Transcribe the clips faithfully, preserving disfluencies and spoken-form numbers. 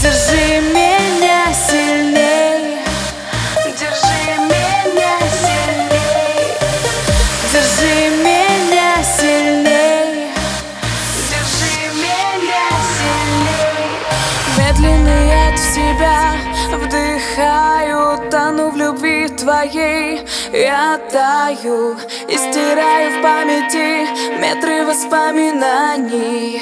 Держи меня сильней, держи меня сильней, держи меня сильней, держи меня сильней. Медленно я в себя вдыхаю, тону в любви твоей. Я таю и стираю в памяти метры воспоминаний.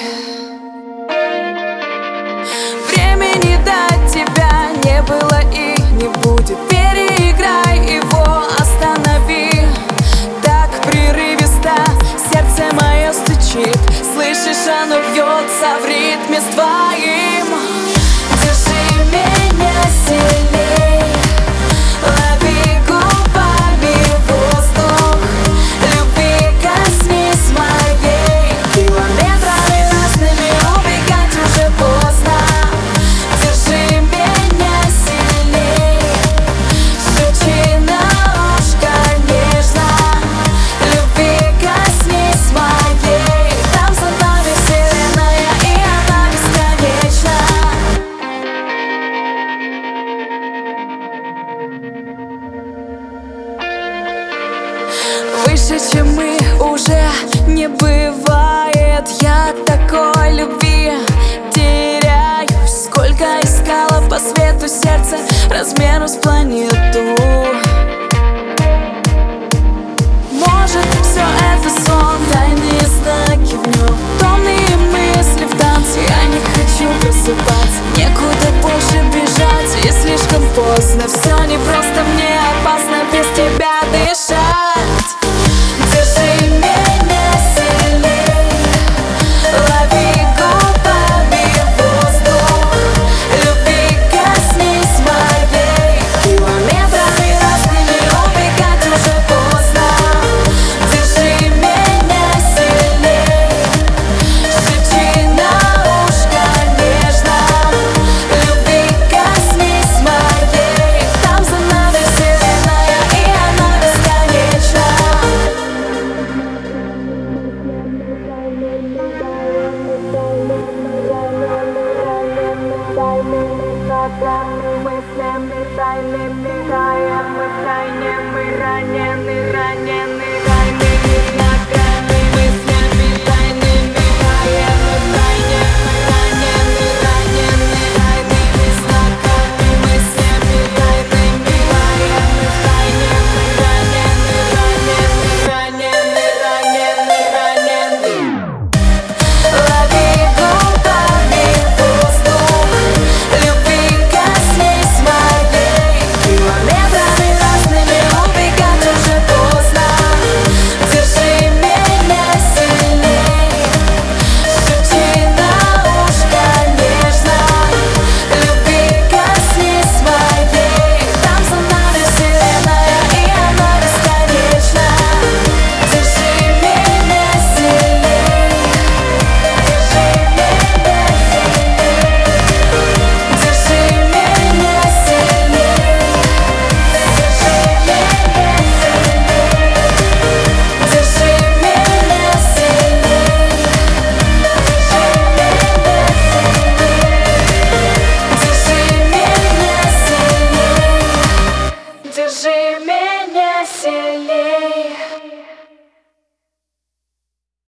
Времени до тебя не было и не будет. Переиграй его, останови. Так прерывисто сердце мое стучит. Слышишь, оно бьется в ритме с твоим. Держи меня сильней, лови губами воздух, любви коснись моей. Километрами разными убегать уже поздно. Держи меня сильней, шепчи на ушко нежно, любви коснись моей. Там за нами вселенная, и она бесконечна. Выше, чем мы, уже не бывает. Я такой любви теряюсь. Сколько искала по свету сердце размером с планету. Может, все это сон, тайные знаки в нем, томные мысли в танце. Я не хочу просыпаться, некуда больше бежать, и слишком поздно. Все непросто, мне опасно без тебя дышать. Держи меня сильней, лови губами воздух, любви коснись моей. Километрами разными убегать уже поздно. Держи меня сильней, шепчи на ушко нежно, любви коснись моей. Там за нами вселенная, и она бесконечна. Мыслями тайными таем, мы тайне, мы ранены, ранены.